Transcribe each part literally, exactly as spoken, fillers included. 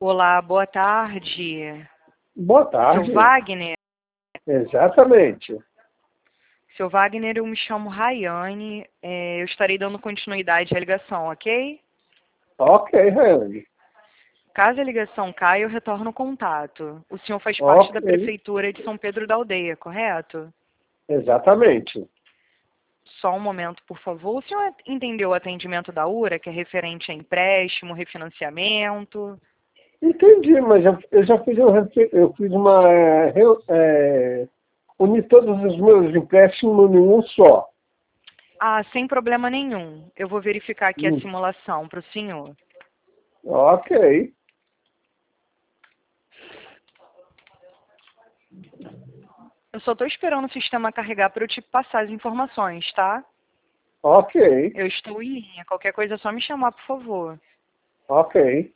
Olá, boa tarde. Boa tarde. Seu Wagner? Exatamente. Seu Wagner, eu me chamo Rayane. É, eu estarei dando continuidade à ligação, ok? Ok, Rayane. Caso a ligação caia, eu retorno o contato. O senhor faz parte da Ok. Prefeitura de São Pedro da Aldeia, correto? Exatamente. Só um momento, por favor. O senhor entendeu o atendimento da U R A, que é referente a empréstimo, refinanciamento? Entendi, mas eu, eu já fiz, um, refe- eu fiz uma... É, reu- é, uni todos os meus empréstimos em um só. Ah, sem problema nenhum. Eu vou verificar aqui a Hum. simulação para o senhor. Ok. Eu só estou esperando o sistema carregar para eu te passar as informações, tá? Ok. Eu estou em linha. Qualquer coisa é só me chamar, por favor. Ok.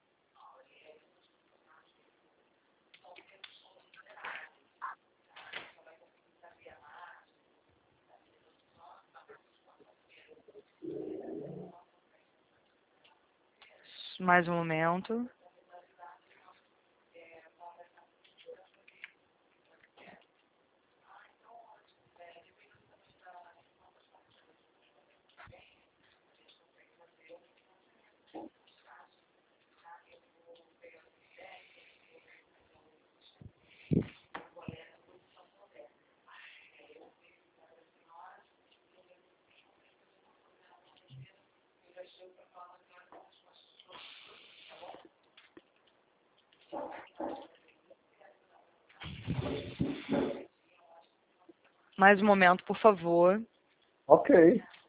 Mais um momento. Mais um momento, por favor. Ok.